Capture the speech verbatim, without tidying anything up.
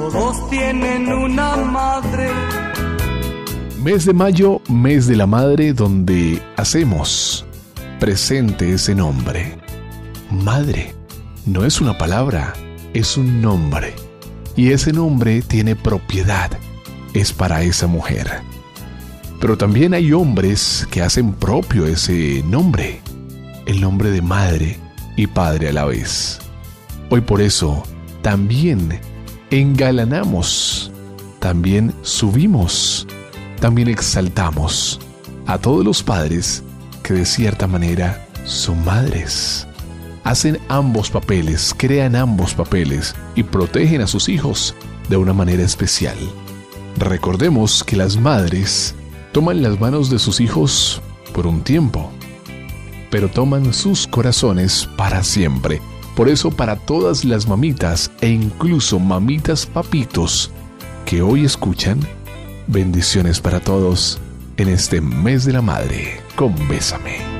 todos tienen una madre. Mes de mayo, mes de la madre, donde hacemos presente ese nombre. Madre no es una palabra, es un nombre. Y ese nombre tiene propiedad, es para esa mujer. Pero también hay hombres que hacen propio ese nombre, el nombre de madre y padre a la vez. Hoy por eso también engalanamos, también subimos, también exaltamos a todos los padres que de cierta manera son madres. Hacen ambos papeles, crean ambos papeles y protegen a sus hijos de una manera especial. Recordemos que las madres toman las manos de sus hijos por un tiempo, pero toman sus corazones para siempre. Por eso, para todas las mamitas e incluso mamitas papitos que hoy escuchan, bendiciones para todos en este mes de la madre con Bésame.